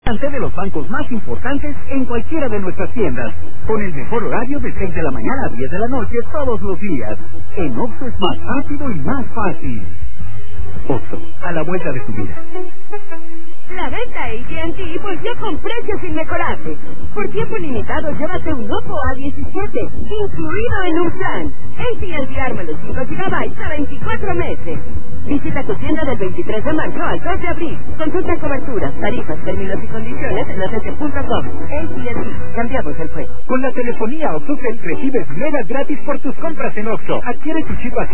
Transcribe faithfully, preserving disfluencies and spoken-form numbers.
ante de los bancos más importantes en cualquiera de nuestras tiendas, con el mejor horario de seis de la mañana a diez de la noche todos los días. En Oxxo es más rápido y más fácil. Oxxo, a la vuelta de tu vida. La venta A T and T volvió con precios inmejorables. Por tiempo limitado, llévate un Oppo A diecisiete, incluido en un plan. A T and T arma los cinco gigabytes a veinticuatro meses. Visita tu tienda del veintitrés de marzo al dos de abril. Consulta coberturas, tarifas, términos y condiciones en atete punto com. A T and T, cambiamos el juego. Con la telefonía Oxxo recibes megas gratis por tus compras en Oxxo. Adquiere tu chip